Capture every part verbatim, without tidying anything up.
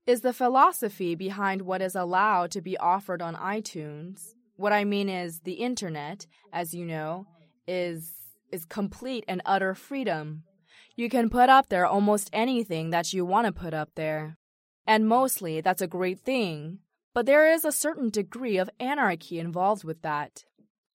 is the philosophy behind what is allowed to be offered on iTunes. What I mean is the internet, as you know, is is complete and utter freedom. You can put up there almost anything that you want to put up there. And mostly that's a great thing. But there is a certain degree of anarchy involved with that.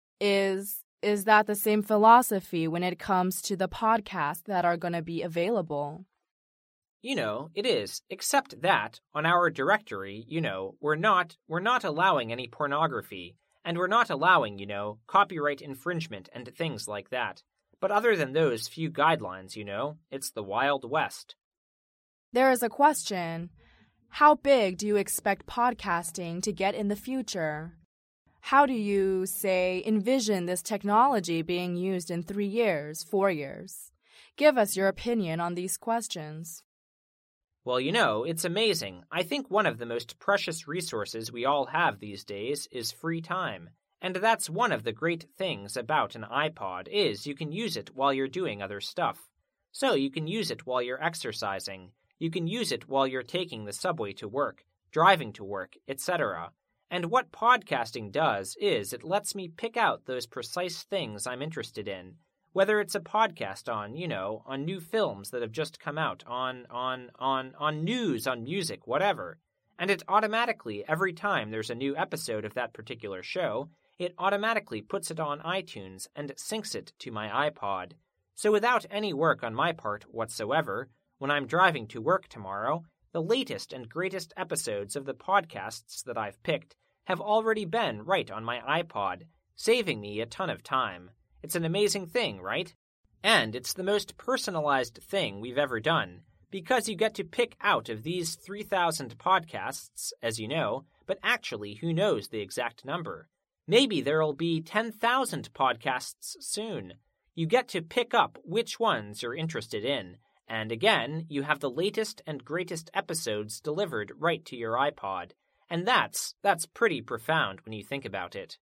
Is is that the same philosophy when it comes to the podcasts that are going to be available? You know, it is, except that on our directory, you know, we're not we're not allowing any pornography, and we're not allowing, you know, copyright infringement and things like that. But other than those few guidelines, you know, it's the Wild West. There is a question. How big do you expect podcasting to get in the future? How do you, say, envision this technology being used in three years, four years? Give us your opinion on these questions. Well, you know, it's amazing. I think one of the most precious resources we all have these days is free time. And that's one of the great things about an iPod is you can use it while you're doing other stuff. So you can use it while you're exercising. You can use it while you're taking the subway to work, driving to work, et cetera. And what podcasting does is it lets me pick out those precise things I'm interested in. Whether it's a podcast on, you know, on new films that have just come out, on, on, on, on news, on music, whatever. And it automatically, every time there's a new episode of that particular show, it automatically puts it on iTunes and syncs it to my iPod. So without any work on my part whatsoever, when I'm driving to work tomorrow, the latest and greatest episodes of the podcasts that I've picked have already been right on my iPod, saving me a ton of time. It's an amazing thing, right? And it's the most personalized thing we've ever done, because you get to pick out of these three thousand podcasts, as you know, but actually, who knows the exact number? Maybe there'll be ten thousand podcasts soon. You get to pick up which ones you're interested in, and again, you have the latest and greatest episodes delivered right to your iPod. And that's that's pretty profound when you think about it.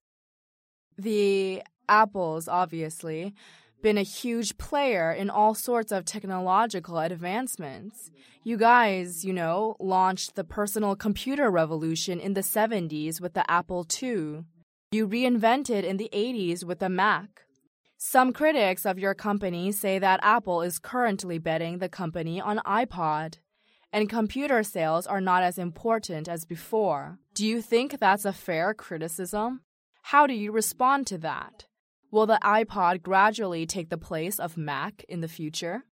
The Apple's obviously been a huge player in all sorts of technological advancements. You guys, you know, launched the personal computer revolution in the seventies with the Apple two. You reinvented in the eighties with the Mac. Some critics of your company say that Apple is currently betting the company on iPod, and computer sales are not as important as before. Do you think that's a fair criticism? How do you respond to that? Will the iPod gradually take the place of Mac in the future?